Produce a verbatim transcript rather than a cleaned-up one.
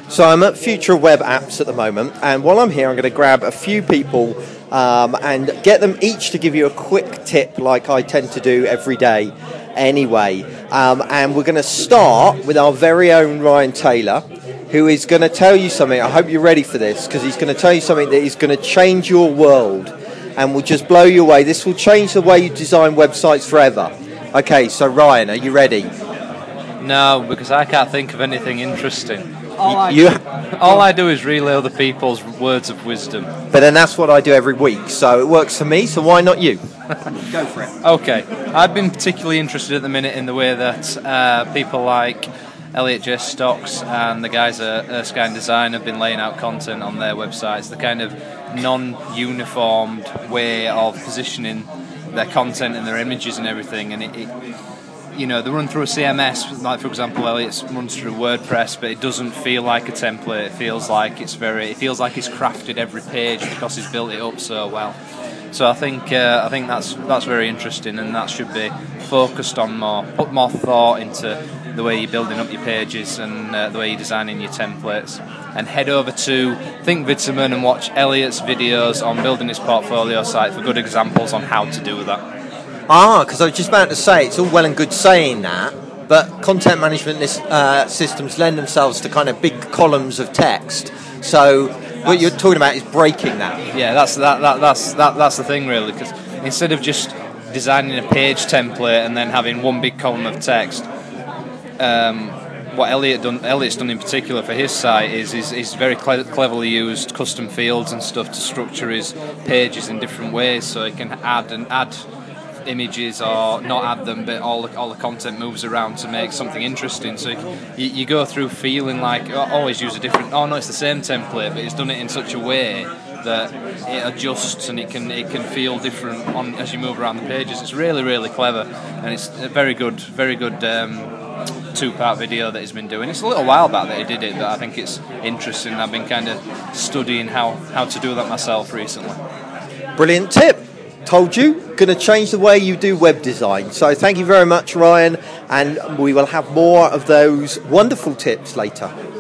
So I'm at Future Web Apps at the moment, and while I'm here, I'm going to grab a few people um, and get them each to give you a quick tip, like I tend to do every day anyway. Um, and we're going to start with our very own Ryan Taylor, who is going to tell you something. I hope you're ready for this, because he's going to tell you something that is going to change your world and will just blow you away. This will change the way you design websites forever. Okay, so Ryan, are you ready? No, because I can't think of anything interesting. All I, you, all I do is relay other people's words of wisdom. But then that's what I do every week, so it works for me, so why not you? Go for it. Okay, I've been particularly interested at the minute in the way that uh, people like Elliot J. Stocks and the guys at Erskine Design have been laying out content on their websites, the kind of non-uniformed way of positioning their content and their images and everything, and it, it you know, they run through a C M S, like for example, Elliot runs through WordPress, but it doesn't feel like a template. It feels like it's very, it feels like he's crafted every page because he's built it up so well. So I think uh, I think that's that's very interesting, and that should be focused on more, put more thought into the way you're building up your pages and uh, the way you're designing your templates. And head over to ThinkVidSummon and watch Elliot's videos on building his portfolio site for good examples on how to do that. Ah, because I was just about to say, it's all well and good saying that, but content management uh, systems lend themselves to kind of big columns of text. So that's, what you're talking about is breaking that. Yeah, that's that, that that's that, that's the thing really, because instead of just designing a page template and then having one big column of text, um, what Elliot done, Elliot's done in particular for his site is is, is very cle- cleverly used custom fields and stuff to structure his pages in different ways, so he can add and add images or not add them, but all the, all the content moves around to make something interesting. So you, you go through feeling like, oh, always use a different, oh no, it's the same template, but it's done it in such a way that it adjusts and it can it can feel different on as you move around the pages. It's really, really clever, and it's a very good, very good um, two-part video that he's been doing. It's a little while back that he did it, but I think it's interesting. I've been kind of studying how, how to do that myself recently. Brilliant tip. Told you, going to change the way you do web design. So thank you very much, Ryan, and we will have more of those wonderful tips later.